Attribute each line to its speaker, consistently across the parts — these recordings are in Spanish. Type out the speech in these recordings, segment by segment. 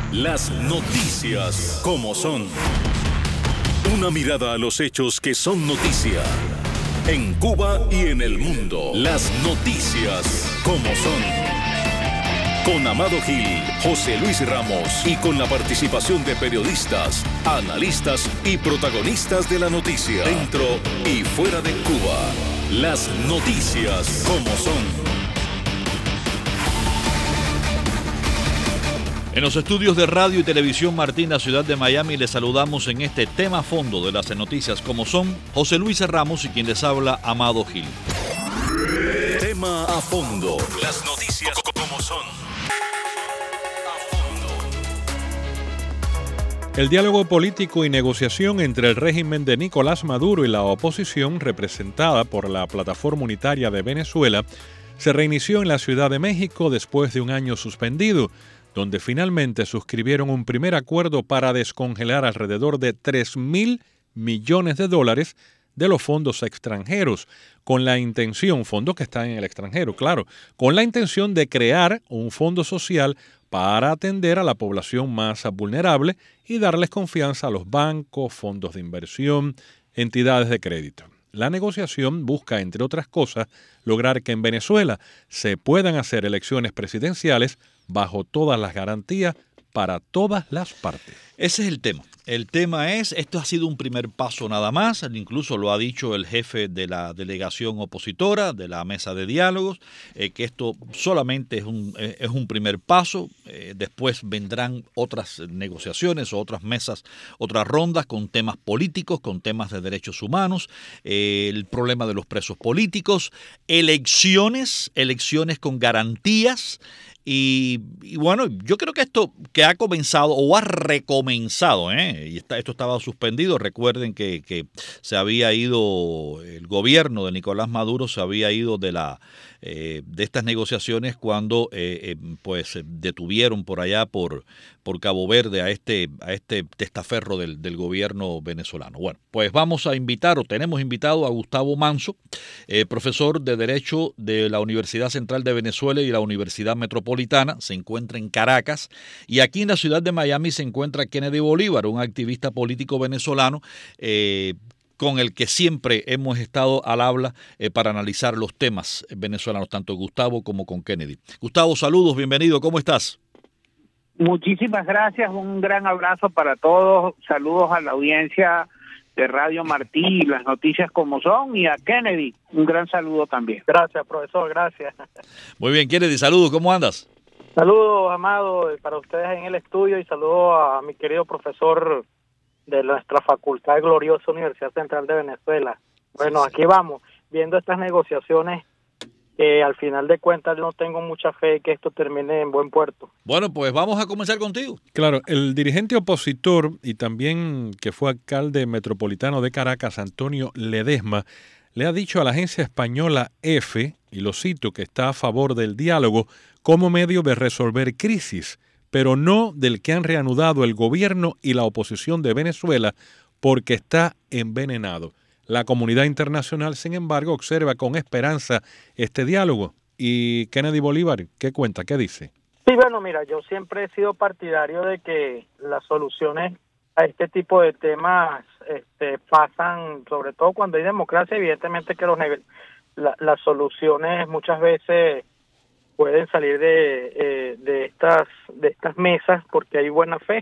Speaker 1: Las noticias como son. Una mirada a los hechos que son noticia. En Cuba y en el mundo. Las noticias como son. Con Amado Gil, José Luis Ramos y con la participación de periodistas, analistas y protagonistas de la noticia. Dentro y fuera de Cuba. Las noticias como son.
Speaker 2: En los estudios de radio y televisión Martín, la ciudad de Miami, les saludamos en este tema a fondo de las noticias como son José Luis Ramos y quien les habla, Amado Gil.
Speaker 1: Tema a fondo. Las noticias como son.
Speaker 3: El diálogo político y negociación entre el régimen de Nicolás Maduro y la oposición, representada por la Plataforma Unitaria de Venezuela, se reinició en la Ciudad de México después de un año suspendido, donde finalmente suscribieron un primer acuerdo para descongelar alrededor de $3,000 millones de los fondos extranjeros, con la intención, fondos que están en el extranjero, claro, con la intención de crear un fondo social para atender a la población más vulnerable y darles confianza a los bancos, fondos de inversión, entidades de crédito. La negociación busca, entre otras cosas, lograr que en Venezuela se puedan hacer elecciones presidenciales bajo todas las garantías para todas las partes.
Speaker 2: Ese es el tema. El tema es, esto ha sido un primer paso nada más, incluso lo ha dicho el jefe de la delegación opositora, de la mesa de diálogos, que esto solamente es un primer paso, después vendrán otras negociaciones o otras mesas, otras rondas con temas políticos, con temas de derechos humanos, el problema de los presos políticos, elecciones con garantías. Y bueno, yo creo que esto que ha comenzado o ha recomenzado, y esto estaba suspendido. Recuerden que se había ido, el gobierno de Nicolás Maduro se había ido de estas negociaciones cuando pues detuvieron por allá por Cabo Verde a este testaferro del gobierno venezolano. Bueno, pues tenemos invitado a Gustavo Manso, profesor de Derecho de la Universidad Central de Venezuela y la Universidad Metropolitana, se encuentra en Caracas, y aquí en la ciudad de Miami se encuentra Kennedy Bolívar, un activista político venezolano, con el que siempre hemos estado al habla para analizar los temas venezolanos, tanto Gustavo como con Kennedy. Gustavo, saludos, bienvenido, ¿cómo estás?
Speaker 4: Muchísimas gracias, un gran abrazo para todos, saludos a la audiencia de Radio Martí y las noticias como son, y a Kennedy, un gran saludo también.
Speaker 5: Gracias, profesor, gracias.
Speaker 2: Muy bien, Kennedy, saludos, ¿cómo andas?
Speaker 5: Saludos, Amado, para ustedes en el estudio, y saludos a mi querido profesor de nuestra facultad gloriosa Universidad Central de Venezuela. Bueno, sí. Aquí vamos, viendo estas negociaciones, al final de cuentas no tengo mucha fe que esto termine en buen puerto.
Speaker 2: Bueno, pues vamos a comenzar contigo.
Speaker 3: Claro, el dirigente opositor y también que fue alcalde metropolitano de Caracas, Antonio Ledesma, le ha dicho a la agencia española EFE, y lo cito, que está a favor del diálogo como medio de resolver crisis, pero no del que han reanudado el gobierno y la oposición de Venezuela porque está envenenado. La comunidad internacional, sin embargo, observa con esperanza este diálogo. Y Kennedy Bolívar, ¿qué cuenta? ¿Qué dice?
Speaker 5: Sí, bueno, mira, yo siempre he sido partidario de que las soluciones a este tipo de temas pasan, sobre todo cuando hay democracia, evidentemente que las soluciones muchas veces pueden salir de estas mesas porque hay buena fe.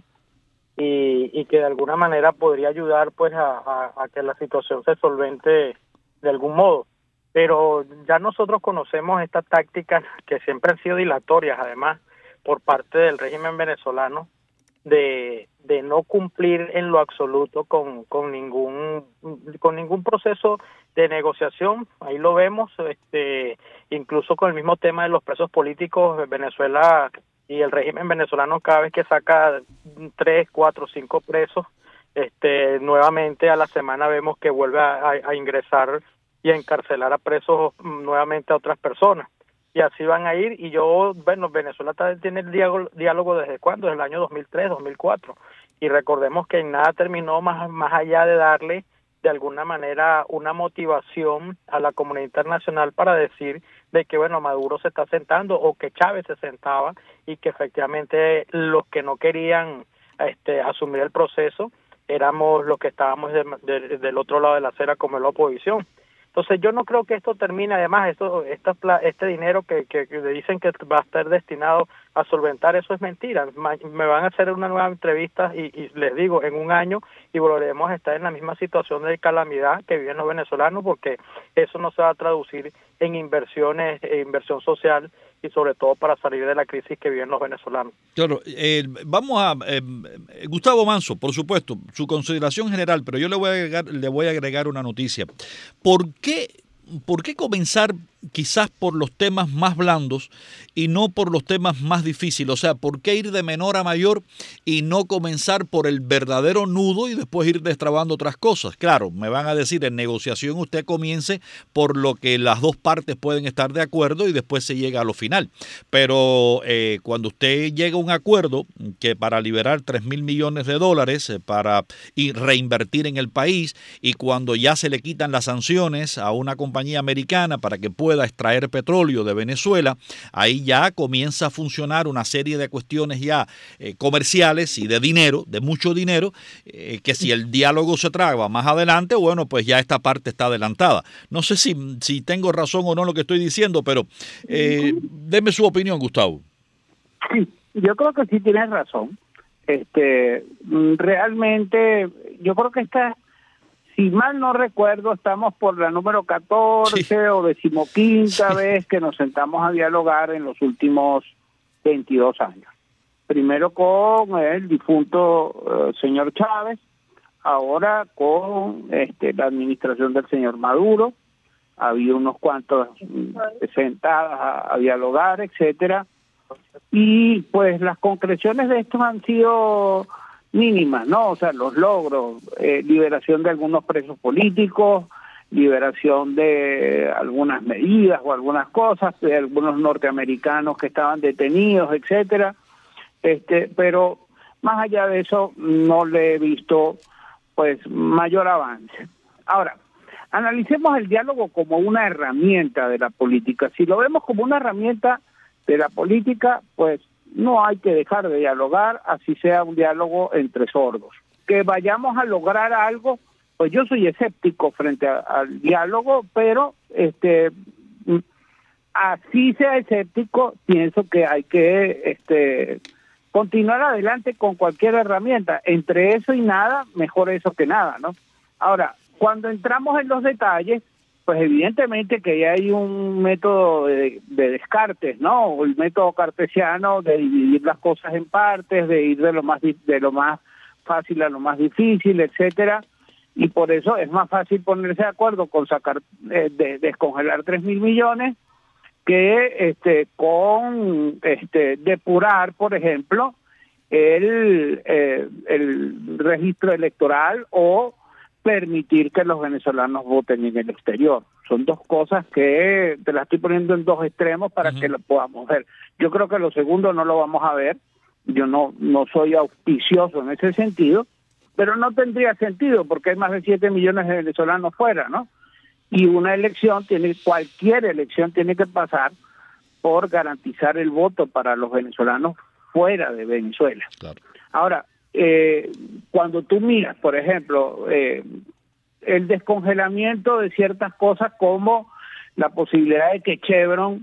Speaker 5: Y que de alguna manera podría ayudar pues a que la situación se solvente de algún modo. Pero ya nosotros conocemos estas tácticas que siempre han sido dilatorias, además, por parte del régimen venezolano, de no cumplir en lo absoluto con ningún proceso de negociación. Ahí lo vemos, incluso con el mismo tema de los presos políticos. Venezuela y el régimen venezolano, cada vez que saca 3, 4, 5 presos, nuevamente a la semana vemos que vuelve a ingresar y a encarcelar a presos nuevamente a otras personas. Y así van a ir, y Venezuela tiene el diálogo ¿desde cuándo? Desde el año 2003, 2004. Y recordemos que en nada terminó más allá de darle de alguna manera una motivación a la comunidad internacional para decir de que, bueno, Maduro se está sentando o que Chávez se sentaba y que efectivamente los que no querían asumir el proceso éramos los que estábamos del otro lado de la acera como la oposición. Entonces yo no creo que esto termine. Además, este dinero que dicen que va a estar destinado a solventar, eso es mentira. Me van a hacer una nueva entrevista y les digo, en un año, y volveremos a estar en la misma situación de calamidad que viven los venezolanos, porque eso no se va a traducir en inversiones, inversión social, y sobre todo para salir de la crisis que viven los venezolanos.
Speaker 2: Claro, vamos a Gustavo Manso, por supuesto, su consideración general, pero yo le voy a agregar una noticia. ¿Por qué comenzar quizás por los temas más blandos y no por los temas más difíciles? O sea, ¿por qué ir de menor a mayor y no comenzar por el verdadero nudo y después ir destrabando otras cosas? Claro, me van a decir, en negociación usted comience por lo que las dos partes pueden estar de acuerdo y después se llega a lo final. Pero cuando usted llega a un acuerdo que para liberar $3,000 millones para reinvertir en el país, y cuando ya se le quitan las sanciones a una compañía americana para que pueda extraer petróleo de Venezuela, ahí ya comienza a funcionar una serie de cuestiones ya comerciales y de dinero, de mucho dinero, que si el diálogo se traba más adelante, bueno, pues ya esta parte está adelantada. No sé si tengo razón o no lo que estoy diciendo, pero deme su opinión, Gustavo.
Speaker 4: Sí, yo creo que sí tienes razón. Realmente, yo creo que si mal no recuerdo, estamos por la número 14 sí, o 15ª vez que nos sentamos a dialogar en los últimos 22 años. Primero con el difunto señor Chávez, ahora con la administración del señor Maduro. Ha habido unos cuantos sentadas a dialogar, etcétera. Y pues las concreciones de esto han sido mínimas, ¿no? O sea, los logros, liberación de algunos presos políticos, liberación de algunas medidas o algunas cosas, de algunos norteamericanos que estaban detenidos, etcétera. Pero más allá de eso no le he visto pues mayor avance. Ahora, analicemos el diálogo como una herramienta de la política. Si lo vemos como una herramienta de la política, pues no hay que dejar de dialogar, así sea un diálogo entre sordos. Que vayamos a lograr algo, pues yo soy escéptico frente al diálogo, pero así sea escéptico, pienso que hay que continuar adelante con cualquier herramienta. Entre eso y nada, mejor eso que nada, ¿no? Ahora, cuando entramos en los detalles, pues evidentemente que ya hay un método de descartes, ¿no? El método cartesiano de dividir las cosas en partes, de ir de lo más fácil a lo más difícil, etcétera. Y por eso es más fácil ponerse de acuerdo con descongelar 3,000 millones que con depurar, por ejemplo, el registro electoral o permitir que los venezolanos voten en el exterior. Son dos cosas que te las estoy poniendo en dos extremos para que lo podamos ver. Yo creo que lo segundo no lo vamos a ver. Yo no soy auspicioso en ese sentido, pero no tendría sentido porque hay más de 7 millones de venezolanos fuera, ¿no? Y cualquier elección tiene que pasar por garantizar el voto para los venezolanos fuera de Venezuela. Claro. Ahora, cuando tú miras, por ejemplo, el descongelamiento de ciertas cosas como la posibilidad de que Chevron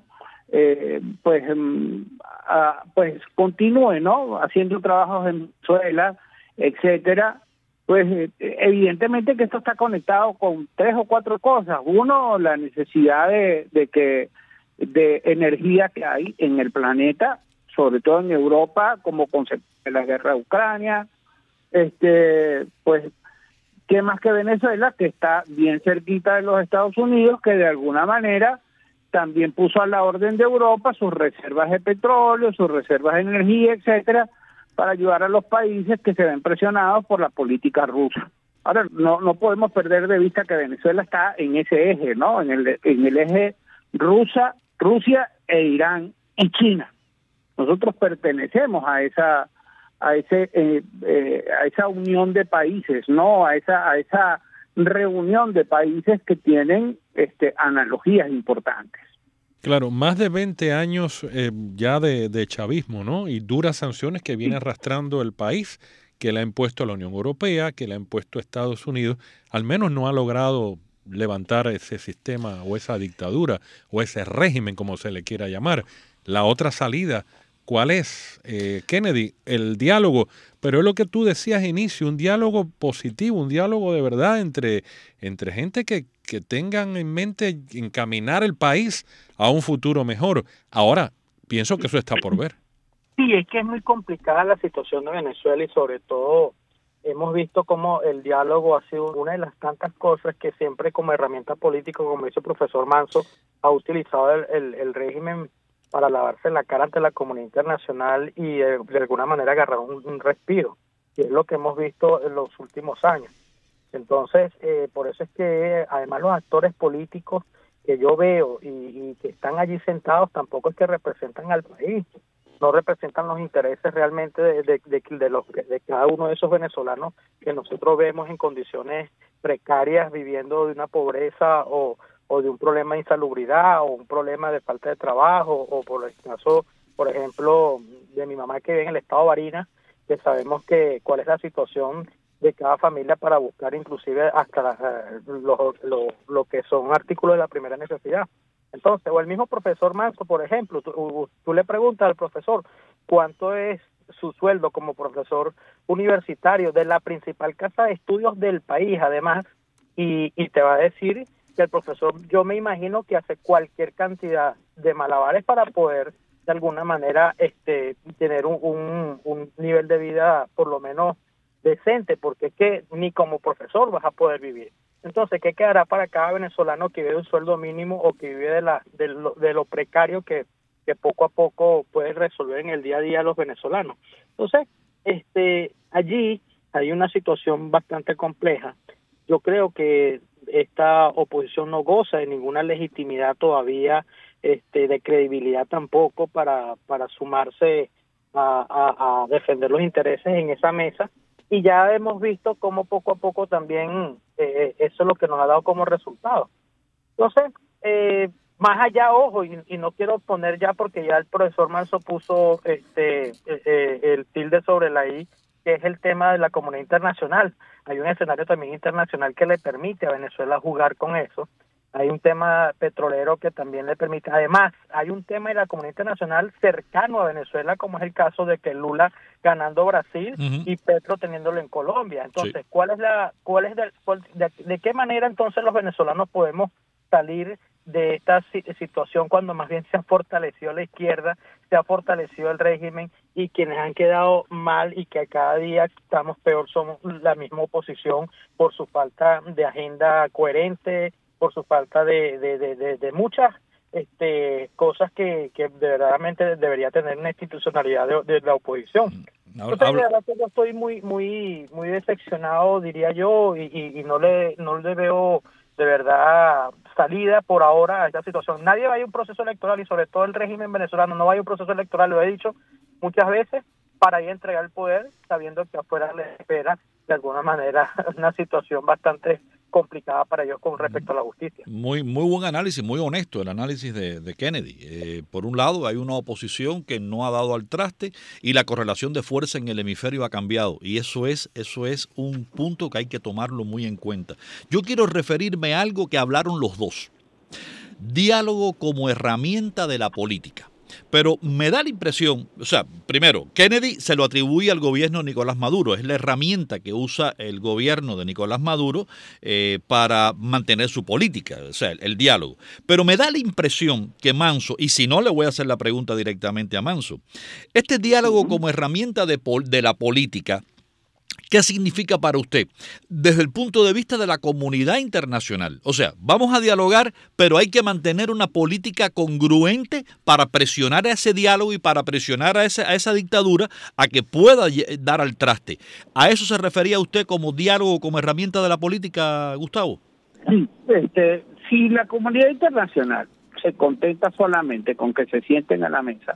Speaker 4: pues continúe, ¿no?, haciendo trabajos en Venezuela, etcétera, pues evidentemente que esto está conectado con 3 o 4 cosas. Uno, la necesidad de energía que hay en el planeta, sobre todo en Europa, como consecuencia de la guerra de Ucrania, pues, ¿qué más que Venezuela, que está bien cerquita de los Estados Unidos, que de alguna manera también puso a la orden de Europa sus reservas de petróleo, sus reservas de energía, etcétera, para ayudar a los países que se ven presionados por la política rusa? Ahora, no podemos perder de vista que Venezuela está en ese eje, ¿no? En el eje Rusia e Irán y China. Nosotros pertenecemos a esa unión de países, ¿no? A esa reunión de países que tienen analogías importantes.
Speaker 3: Claro, más de 20 años ya de chavismo, ¿no? Y duras sanciones que viene arrastrando el país, que le ha impuesto la Unión Europea, que le ha impuesto Estados Unidos. Al menos no ha logrado levantar ese sistema o esa dictadura o ese régimen, como se le quiera llamar. La otra salida, ¿cuál es, Kennedy? El diálogo. Pero es lo que tú decías al inicio, un diálogo positivo, un diálogo de verdad entre gente que tengan en mente encaminar el país a un futuro mejor. Ahora, pienso que eso está por ver.
Speaker 5: Sí, es que es muy complicada la situación de Venezuela y sobre todo hemos visto cómo el diálogo ha sido una de las tantas cosas que siempre como herramienta política, como dice el profesor Manso, ha utilizado el régimen para lavarse la cara ante la comunidad internacional y de alguna manera agarrar un respiro. Y es lo que hemos visto en los últimos años. Entonces, por eso es que además los actores políticos que yo veo y que están allí sentados tampoco es que representan al país, no representan los intereses realmente de cada uno de esos venezolanos que nosotros vemos en condiciones precarias, viviendo de una pobreza o de un problema de insalubridad o un problema de falta de trabajo, o por el caso, por ejemplo, de mi mamá que vive en el estado de Barinas, que sabemos cuál es la situación de cada familia para buscar inclusive hasta lo que son artículos de la primera necesidad. Entonces, o el mismo profesor Manso, por ejemplo, tú le preguntas al profesor cuánto es su sueldo como profesor universitario de la principal casa de estudios del país, además, y te va a decir que el profesor, yo me imagino que hace cualquier cantidad de malabares para poder de alguna manera tener un nivel de vida por lo menos decente, porque es que ni como profesor vas a poder vivir. Entonces, ¿qué quedará para cada venezolano que vive de un sueldo mínimo o que vive de lo precario que poco a poco puede resolver en el día a día los venezolanos? Entonces, allí hay una situación bastante compleja. Yo creo que esta oposición no goza de ninguna legitimidad todavía, de credibilidad tampoco para sumarse a defender los intereses en esa mesa. Y ya hemos visto cómo poco a poco también eso es lo que nos ha dado como resultado. Entonces, más allá, ojo, y no quiero poner ya porque ya el profesor Manso puso el tilde sobre la I, que es el tema de la comunidad internacional. Hay un escenario también internacional que le permite a Venezuela jugar con eso. Hay un tema petrolero que también le permite. Además, hay un tema de la comunidad internacional cercano a Venezuela, como es el caso de que Lula ganando Brasil y Petro teniéndolo en Colombia. Entonces, sí. ¿De qué manera entonces los venezolanos podemos salir de esta situación cuando más bien se ha fortalecido la izquierda, se ha fortalecido el régimen y quienes han quedado mal y que cada día estamos peor somos la misma oposición por su falta de agenda coherente, por su falta de muchas cosas que verdaderamente debería tener una institucionalidad de la oposición? Entonces, de verdad que yo estoy muy decepcionado, diría yo, y no le veo de verdad salida por ahora a esta situación. Nadie va a ir a un proceso electoral y sobre todo el régimen venezolano no va a ir a un proceso electoral, lo he dicho muchas veces, para ir a entregar el poder sabiendo que afuera les espera de alguna manera una situación bastante complicada para ellos con respecto a la justicia.
Speaker 2: Muy buen análisis, muy honesto el análisis de Kennedy. Por un lado hay una oposición que no ha dado al traste y la correlación de fuerza en el hemisferio ha cambiado y eso es un punto que hay que tomarlo muy en cuenta. Yo quiero referirme a algo que hablaron los dos. Diálogo como herramienta de la política. Pero me da la impresión, o sea, primero, Kennedy se lo atribuye al gobierno de Nicolás Maduro, es la herramienta que usa el gobierno de Nicolás Maduro para mantener su política, o sea, el diálogo. Pero me da la impresión que Manso, y si no le voy a hacer la pregunta directamente a Manso, este diálogo como herramienta de la política, ¿qué significa para usted desde el punto de vista de la comunidad internacional? O sea, vamos a dialogar, pero hay que mantener una política congruente para presionar a ese diálogo y para presionar a esa dictadura a que pueda dar al traste. ¿A eso se refería usted como diálogo, como herramienta de la política, Gustavo?
Speaker 4: Sí, si la comunidad internacional se contenta solamente con que se sienten a la mesa,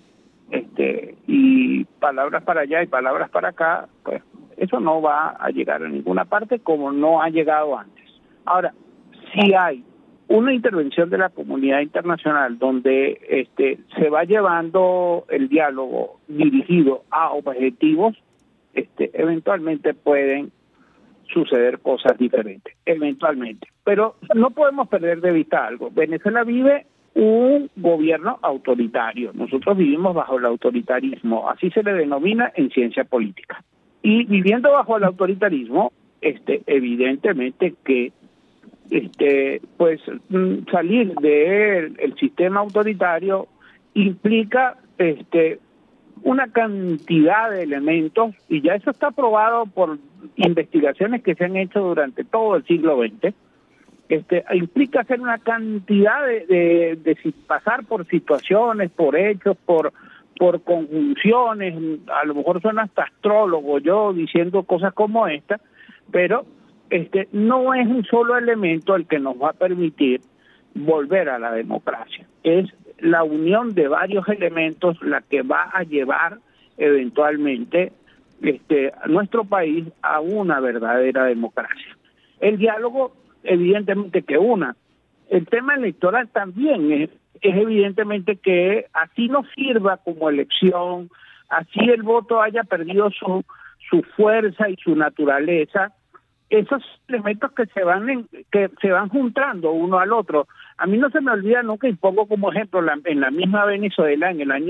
Speaker 4: y palabras para allá y palabras para acá, pues eso no va a llegar a ninguna parte como no ha llegado antes. Ahora, si hay una intervención de la comunidad internacional donde se va llevando el diálogo dirigido a objetivos, eventualmente pueden suceder cosas diferentes, eventualmente. Pero no podemos perder de vista algo. Venezuela vive un gobierno autoritario. Nosotros vivimos bajo el autoritarismo, así se le denomina en ciencia política. Y viviendo bajo el autoritarismo, evidentemente que pues salir del sistema autoritario implica una cantidad de elementos, y ya eso está probado por investigaciones que se han hecho durante todo el siglo XX. Implica hacer una cantidad de pasar por situaciones, por hechos, por conjunciones. A lo mejor suena hasta astrólogo yo diciendo cosas como esta, pero no es un solo elemento el que nos va a permitir volver a la democracia. Es la unión de varios elementos la que va a llevar eventualmente a nuestro país a una verdadera democracia. El diálogo, evidentemente que una. El tema electoral también es evidentemente que así no sirva como elección, así el voto haya perdido su fuerza y su naturaleza, esos elementos que se van juntando uno al otro. A mí no se me olvida nunca, y pongo como ejemplo en la misma Venezuela, en el año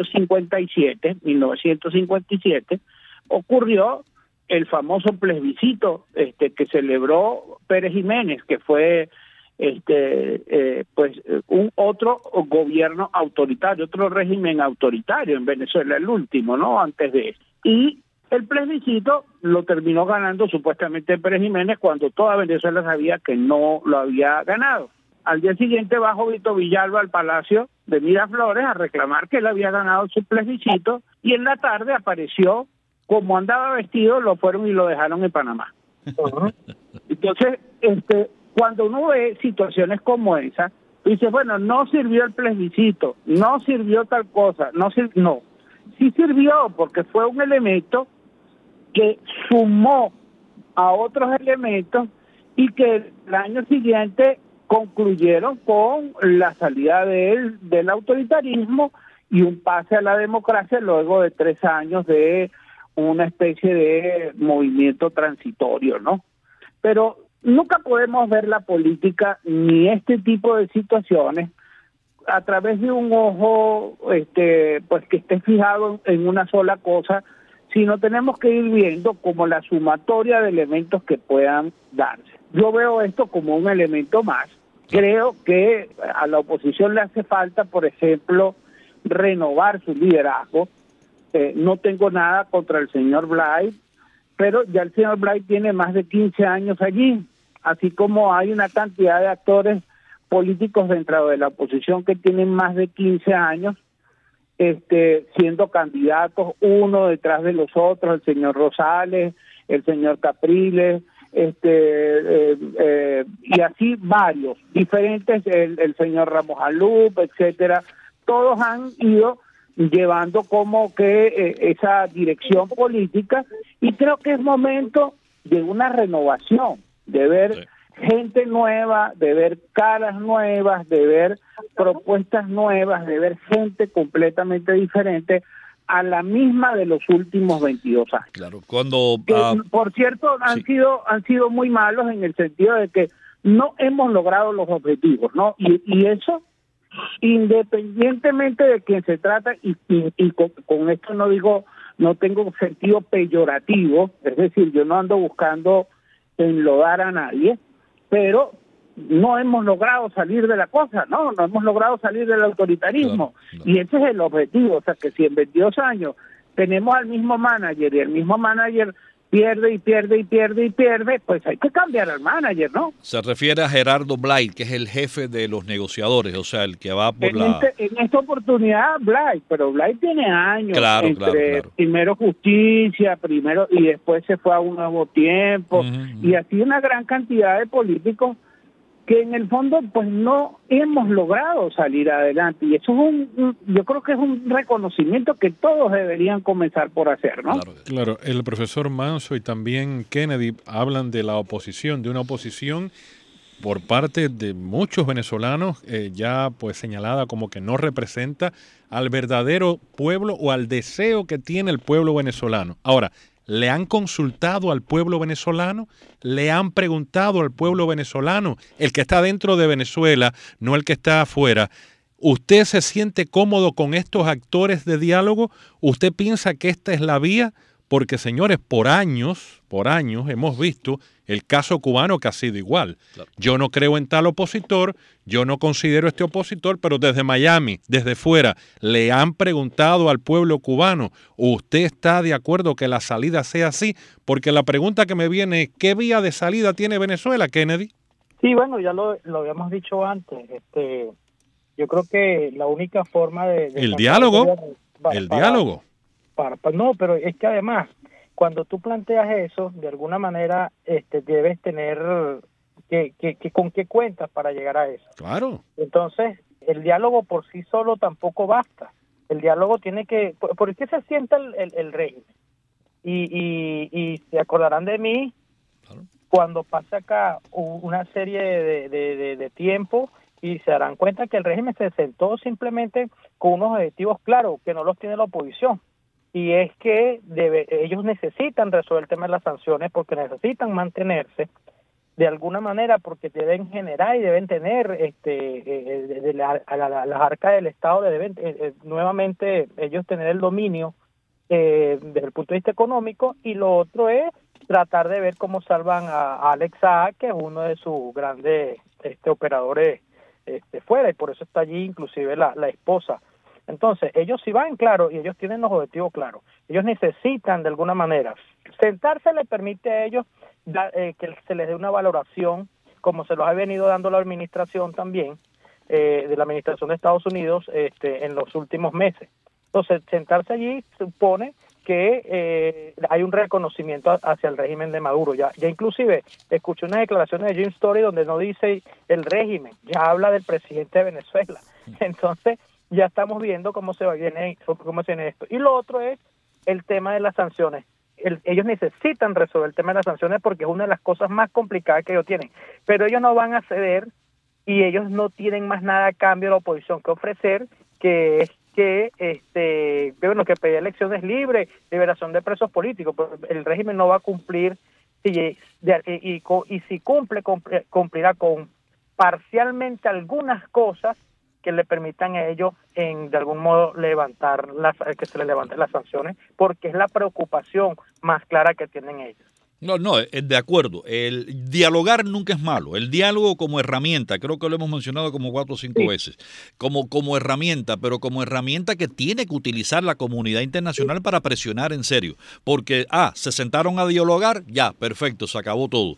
Speaker 4: 1957, ocurrió el famoso plebiscito que celebró Pérez Jiménez, que fue un otro gobierno autoritario, otro régimen autoritario en Venezuela, el último, ¿no? Antes de eso. Y el plebiscito lo terminó ganando supuestamente Pérez Jiménez cuando toda Venezuela sabía que no lo había ganado. Al día siguiente bajó Vito Villalba al Palacio de Miraflores a reclamar que él había ganado su plebiscito, y en la tarde apareció, como andaba vestido, lo fueron y lo dejaron en Panamá. Entonces, cuando uno ve situaciones como esa, dice, bueno, no sirvió el plebiscito, no sirvió tal cosa, no, sí sirvió porque fue un elemento que sumó a otros elementos y que el año siguiente concluyeron con la salida del autoritarismo y un pase a la democracia luego de 3 años de una especie de movimiento transitorio, ¿no? Pero nunca podemos ver la política ni este tipo de situaciones a través de un ojo pues que esté fijado en una sola cosa, sino tenemos que ir viendo como la sumatoria de elementos que puedan darse. Yo veo esto como un elemento más. Creo que a la oposición le hace falta, por ejemplo, renovar su liderazgo. No tengo nada contra el señor Blay, pero ya el señor Blay tiene más de 15 años allí, así como hay una cantidad de actores políticos dentro de la oposición que tienen más de 15 años siendo candidatos uno detrás de los otros, el señor Rosales, el señor Capriles, y así varios, diferentes, el señor Ramos Alup, etcétera. Todos han ido llevando como que esa dirección política, y creo que es momento de una renovación, de ver gente nueva, de ver caras nuevas, de ver propuestas nuevas, de ver gente completamente diferente a la misma de los últimos 22 años.
Speaker 2: Claro, cuando
Speaker 4: por cierto han sido muy malos en el sentido de que no hemos logrado los objetivos, ¿no? Y eso, independientemente de quién se trata, y con esto no tengo sentido peyorativo, es decir, yo no ando buscando enlodar a nadie, pero no hemos logrado salir de la cosa, no hemos logrado salir del autoritarismo, claro. Y ese es el objetivo. O sea, que si en 22 años tenemos al mismo manager y el mismo manager pierde, pues hay que cambiar al manager, ¿no?
Speaker 2: Se refiere a Gerardo Blay, que es el jefe de los negociadores, o sea, el que va por
Speaker 4: en esta oportunidad Blay, pero Blay tiene años,
Speaker 2: claro.
Speaker 4: Primero Justicia, y después se fue a Un Nuevo Tiempo, y así una gran cantidad de políticos que en el fondo pues no hemos logrado salir adelante, y eso es yo creo que es un reconocimiento que todos deberían comenzar por hacer, ¿no?
Speaker 3: Claro, el profesor Manso y también Kennedy hablan de la oposición, de una oposición por parte de muchos venezolanos, ya pues señalada como que no representa al verdadero pueblo o al deseo que tiene el pueblo venezolano. Ahora, ¿le han consultado al pueblo venezolano? ¿Le han preguntado al pueblo venezolano? El que está dentro de Venezuela, no el que está afuera. ¿Usted se siente cómodo con estos actores de diálogo? ¿Usted piensa que esta es la vía? Porque, señores, por años hemos visto el caso cubano que ha sido igual. Claro. Yo no creo en tal opositor, yo no considero este opositor, pero desde Miami, desde fuera, le han preguntado al pueblo cubano, ¿usted está de acuerdo que la salida sea así? Porque la pregunta que me viene es, ¿qué vía de salida tiene Venezuela, Kennedy?
Speaker 5: Sí, bueno, ya lo habíamos dicho antes. Yo creo que la única forma de
Speaker 3: el diálogo, diálogo.
Speaker 5: No, pero es que además, cuando tú planteas eso, de alguna manera debes tener que con qué cuentas para llegar a eso.
Speaker 3: Claro.
Speaker 5: Entonces, el diálogo por sí solo tampoco basta. El diálogo tiene que... ¿Por qué se sienta el régimen? Y se acordarán de mí, claro, cuando pasa acá una serie de tiempo y se darán cuenta que el régimen se sentó simplemente con unos objetivos claros que no los tiene la oposición. Y es que ellos necesitan resolver el tema de las sanciones porque necesitan mantenerse de alguna manera, porque deben generar y deben tener las arcas del Estado, deben nuevamente ellos tener el dominio desde el punto de vista económico, y lo otro es tratar de ver cómo salvan a Alex Saab, que es uno de sus grandes operadores fuera, y por eso está allí inclusive la esposa. Entonces, ellos sí van claro y ellos tienen los objetivos claros. Ellos necesitan, de alguna manera, sentarse les permite a ellos que se les dé una valoración, como se los ha venido dando la administración también, de la administración de Estados Unidos en los últimos meses. Entonces, sentarse allí supone que hay un reconocimiento hacia el régimen de Maduro. Ya inclusive escuché unas declaraciones de Jim Story donde no dice el régimen, ya habla del presidente de Venezuela. Entonces, ya estamos viendo cómo se viene esto. Y lo otro es el tema de las sanciones. Ellos necesitan resolver el tema de las sanciones porque es una de las cosas más complicadas que ellos tienen. Pero ellos no van a ceder y ellos no tienen más nada a cambio de la oposición que ofrecer, que es que pedir elecciones libres, liberación de presos políticos. Pero el régimen no va a cumplir y si cumplirá con parcialmente algunas cosas que le permitan a ellos de algún modo que se les levanten las sanciones, porque es la preocupación más clara que tienen ellos.
Speaker 2: No, de acuerdo. El dialogar nunca es malo. El diálogo como herramienta, creo que lo hemos mencionado como 4 o 5 veces, como herramienta, pero como herramienta que tiene que utilizar la comunidad internacional para presionar en serio. Porque, se sentaron a dialogar, ya, perfecto, se acabó todo.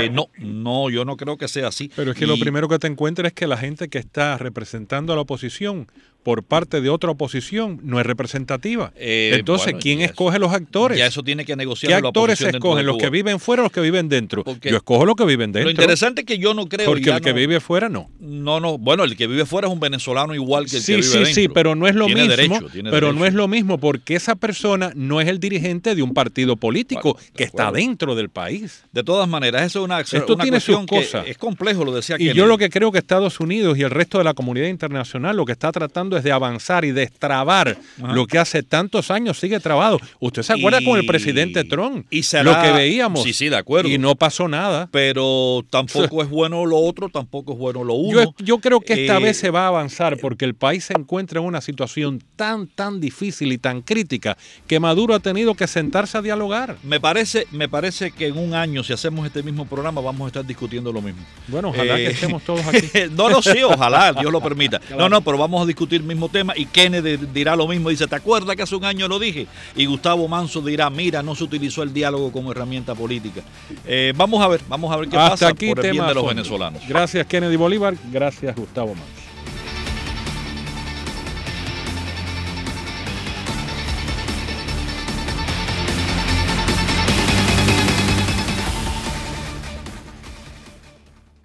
Speaker 2: No, yo no creo que sea así.
Speaker 3: Pero es que lo primero que te encuentras es que la gente que está representando a la oposición por parte de otra oposición no es representativa. Entonces, ¿quién escoge los actores?
Speaker 2: Ya eso tiene que negociar.
Speaker 3: ¿Qué actores se escogen? ¿Los que viven fuera o los que viven dentro? Porque yo escojo los que viven dentro.
Speaker 2: Lo interesante es que yo no creo...
Speaker 3: Porque el que vive fuera no.
Speaker 2: No, bueno, el que vive fuera es un venezolano igual que el que vive dentro.
Speaker 3: Sí, pero no es lo mismo.
Speaker 2: Tiene derecho.
Speaker 3: No es lo mismo porque esa persona no es el dirigente de un partido político que está dentro del país.
Speaker 2: De todas maneras, eso es una
Speaker 3: cuestión
Speaker 2: que es complejo, lo decía Kennedy.
Speaker 3: Y yo lo que creo que Estados Unidos y el resto de la comunidad internacional lo que está tratando es de avanzar y destrabar lo que hace tantos años sigue trabado. ¿Usted se acuerda con el presidente Trump? Lo que veíamos.
Speaker 2: Sí, de acuerdo.
Speaker 3: Y no pasó nada.
Speaker 2: Pero tampoco es bueno lo otro, tampoco es bueno lo uno.
Speaker 3: Yo creo que esta vez se va a avanzar porque el país se encuentra en una situación tan difícil y tan crítica que Maduro ha tenido que sentarse a dialogar.
Speaker 2: Me parece que en un año, si hacemos este mismo programa, vamos a estar discutiendo lo mismo.
Speaker 3: Bueno, ojalá que estemos todos aquí.
Speaker 2: Sí, ojalá, Dios lo permita. Claro. Pero vamos a discutir el mismo tema y Kennedy dirá lo mismo. Dice, ¿te acuerdas que hace un año lo dije? Y Gustavo Manso dirá, mira, no se utilizó el diálogo como herramienta política. Vamos a ver qué pasa
Speaker 3: aquí
Speaker 2: por el bien de los
Speaker 3: fondo.
Speaker 2: venezolanos.
Speaker 3: Gracias, Kennedy Bolívar. Gracias, Gustavo Manso.